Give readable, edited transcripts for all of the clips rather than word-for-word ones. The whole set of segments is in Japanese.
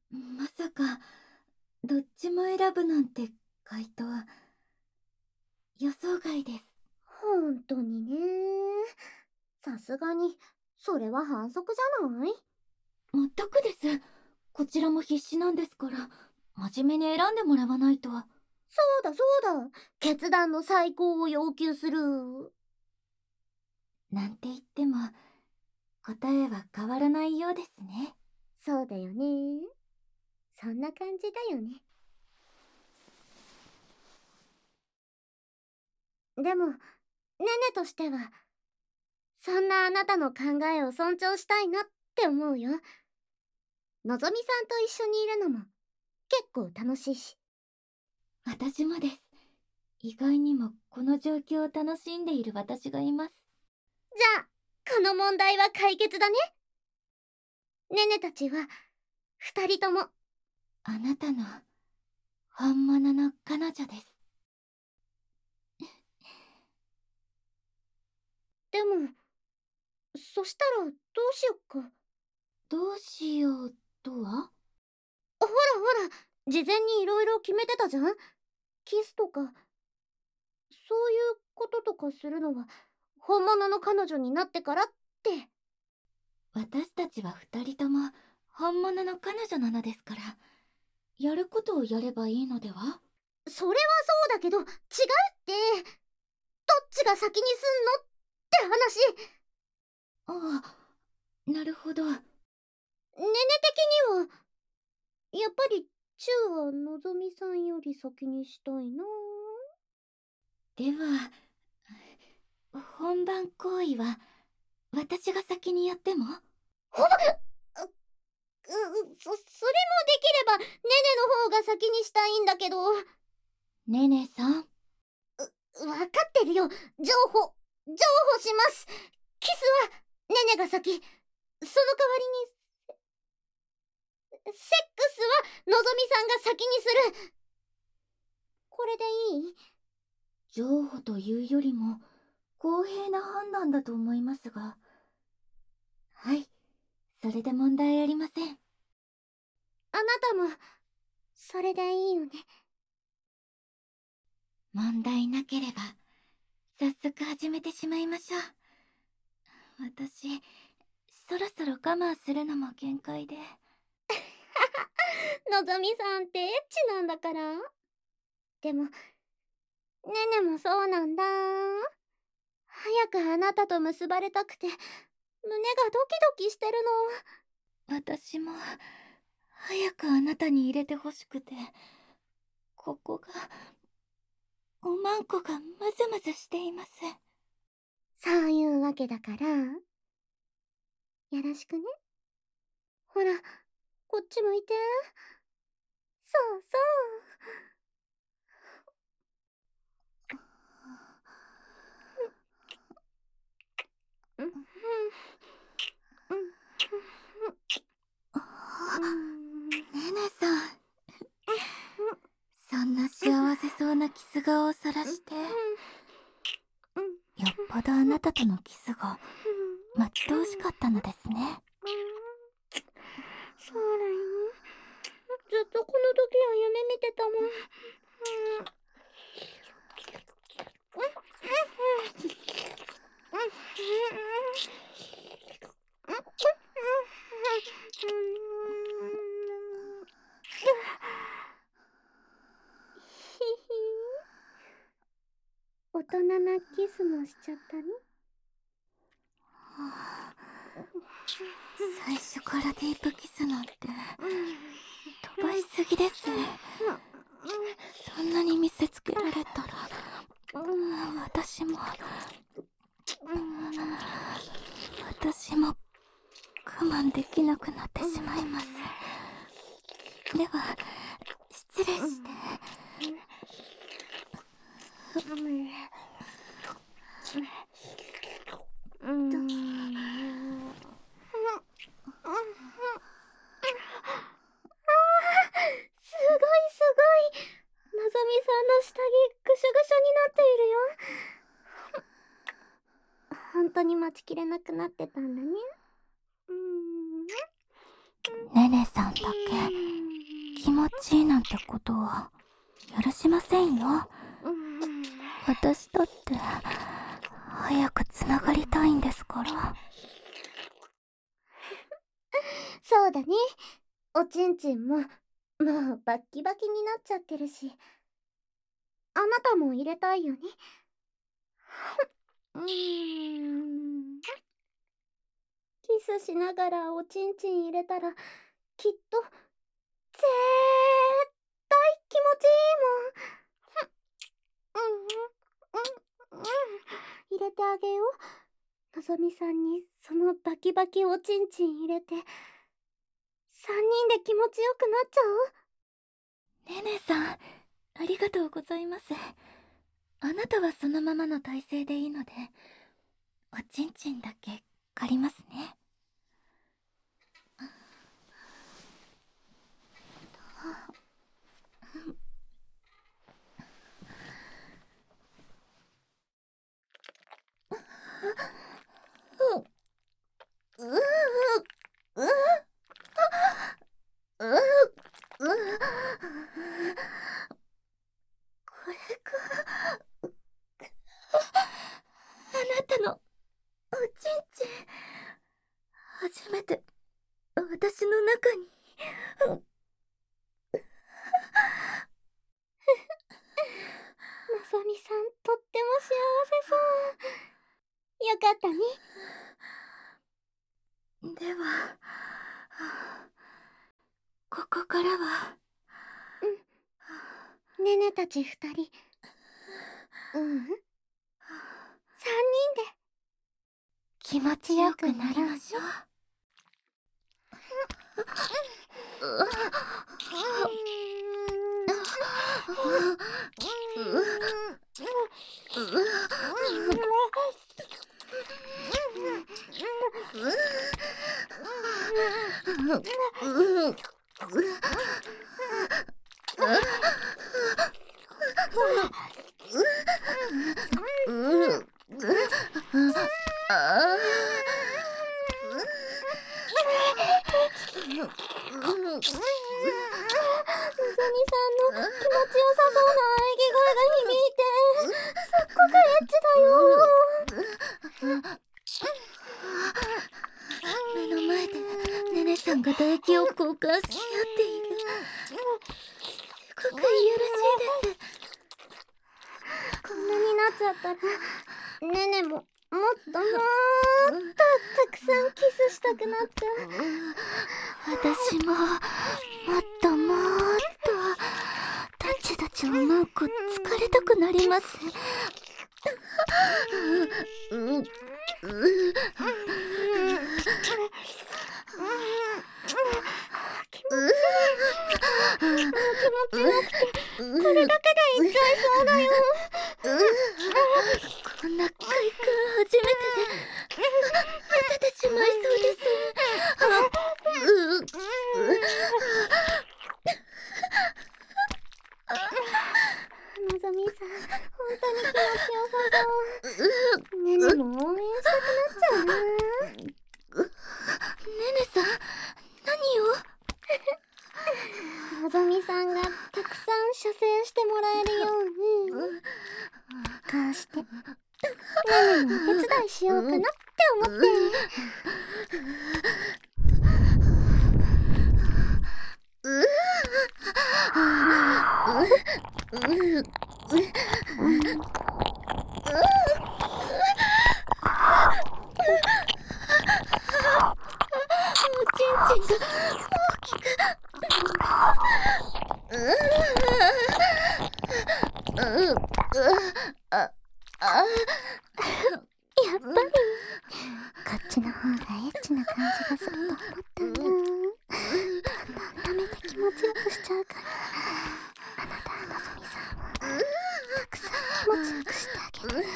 まさかどっちも選ぶなんて回答予想外です。 ほんとにね。さすがにそれは反則じゃない？ 全くです。こちらも必死なんですから、真面目に選んでもらわないと。 そうだそうだ、決断の再考を要求する。 なんて言っても答えは変わらないようですね。 そうだよね。そんな感じだよね。でも、ねねとしては、そんなあなたの考えを尊重したいなって思うよ。のぞみさんと一緒にいるのも結構楽しいし。 私もです。意外にもこの状況を楽しんでいる私がいます。 じゃあ、この問題は解決だね。ねねたちは、二人とも。 あなたの本物の彼女です。 でも、そしたらどうしよっか。 どうしようとは？ ほらほら、事前にいろいろ決めてたじゃん。キスとか、そういうこととかするのは、本物の彼女になってからって。 私たちは二人とも本物の彼女なのですから、やることをやればいいのでは？ それはそうだけど、違うって。どっちが先にすんのって話。 ああ、なるほど。 ねね的には、やっぱり、チューはのぞみさんより先にしたいな。 では、本番行為は私が先にやっても？ ほばそれもできれば、ねねの方が先にしたいんだけど。 ねねさん。 わかってるよ。譲歩します。キスは、ねねが先。その代わりに、セックスは、のぞみさんが先にする。これでいい？ 譲歩というよりも公平な判断だと思いますが。はい、それで問題ありません。 あなたも、それでいいよね。 問題なければ早速始めてしまいましょう。私、そろそろ我慢するのも限界で。 のぞみさんってエッチなんだから。でも、ねねもそうなんだ。早くあなたと結ばれたくて、胸がドキドキしてるの。 私も早くあなたに入れてほしくて、ここがおまんこがムズムズしています。 そういうわけだから、よろしくね。ほら、こっち向いて。そうそう。うんうんうん。 ねねさん、そんな幸せそうなキス顔をさらして、よっぽどあなたとのキスが待ち遠しかったのですね。 そうだよ。ずっとこの時は夢見てたもん。大人なキスもしちゃったね。 最初からディープキスなんて飛ばしすぎです。そんなに見せつけられたら私も我慢できなくなってしまいます。では失礼して。 すごいすごい。のぞみさんの下着ぐしょぐしょになっているよ。本当に待ちきれなくなってたんだね。 ねねさんだけ持ちいいなんてことは許しませんよ。私だって早くつながりたいんですから。 そうだね。おちんちんももうバッキバキになっちゃってるし、あなたも入れたいよね。キスしながらおちんちん入れたらきっと絶対気持ちいいもん。入れてあげよう。のぞみさんにそのバキバキおちんちん入れて3人で気持ちよくなっちゃおう。 ねねさん、ありがとうございます。あなたはそのままの体勢でいいので、おちんちんだけ借りますね。これがあなたのおちんちん。初めて私の中に。 のぞみさん、とっても幸せそう。よかったね。 では、ここからは。 ねねたち2人。3人で気持ちよくなりましょう。 のぞみさんの気持ちよさそうな喘ぎ声が響いて、すっごくエッチだよ。 目の前でねねさんが唾液を交換し合っている。すごくいやらしいです。 こんなになっちゃったら、ねねももっとたくさんキスしたくなっちゃう。 私ももっとタッチタチおまんこ疲れたくなります。 気持ちよくて、これだけでいっちゃいそうだよ。 こんな快感初めてで果ててしまいそうです。 のぞみさん、本当に気持ちよさそう。ねねも応援したくなっちゃうな。 ねねさん、何を？ のぞみさんがたくさん射精してもらえるように、こうしてねねもお手伝いしようかなって思って。 おちんちんが大きく。 やっぱりこっちの方がエッチな感じがすると思ったんだ。温めて気持ちよくしちゃうから、あなたのぞみさんもたくさん気持ちよくしてあげてね。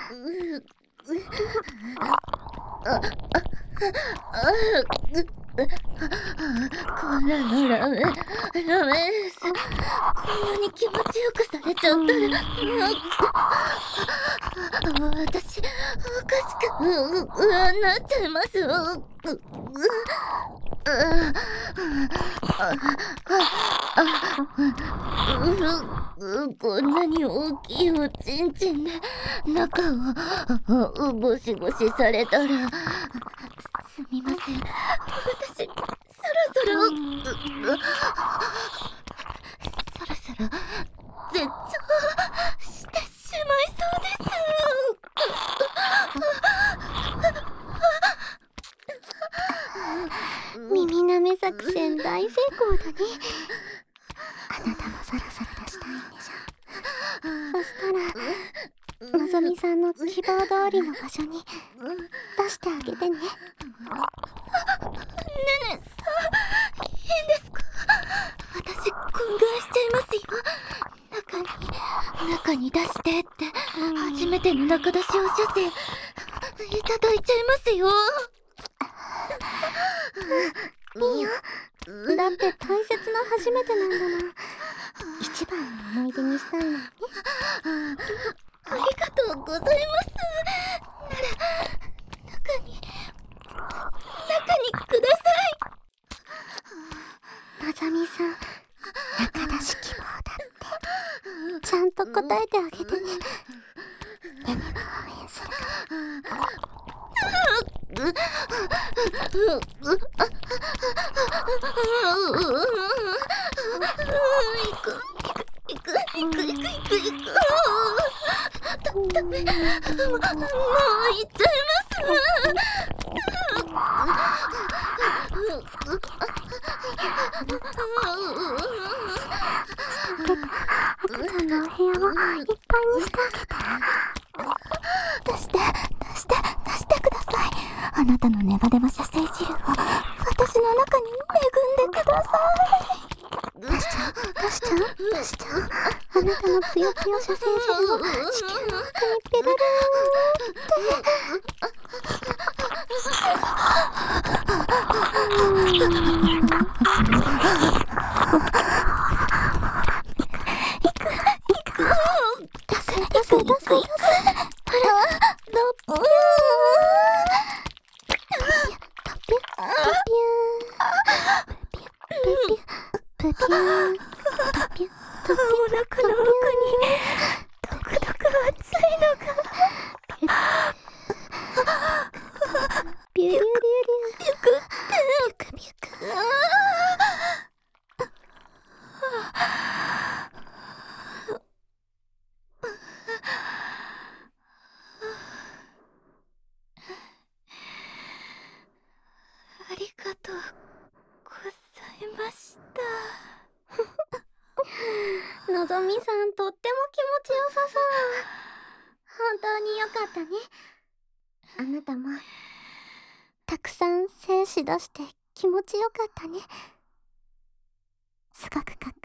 こんなのダメです。こんなに気持ちよくされちゃったら、私おかしくなっちゃいます。 こんなに大きいおちんちんで中をゴシゴシされたら、すみません、私そろそろ絶頂してしまいそうです。 耳なめ作戦大成功だね。あなたもそろそろ出したいんでしょ。そしたらのぞみさんの希望通りの場所に出してあげてね。 ねねさん、いいんですか？私懇願しちゃいますよ。中に出してって初めての中出しお射精いただいちゃいますよ。 いいよ。だって大切な初めてなんだもん。一番の思い出にしたいのにね。 ありがとうございます。なら中にください。のぞみさん、中出し希望だって。ちゃんと答えてあげてね。ネネも応援するから。 ダメ、もう行っちゃいます。 赤ちゃんのお部屋をいっぱいにしてあげて。 出してください。あなたのネバネバ射精汁を私の中に恵んでください。 出しちゃう。あなたのぷよぷよ射精汁を地球の奥にペルルお腹の奥にどくどく熱いのがビュービュービュービュービュクビュク。ありがとうございました。 のぞみさん、とっても気持ちよさそう。本当によかったね。あなたもたくさん精子出して気持ちよかったね。すごくかっ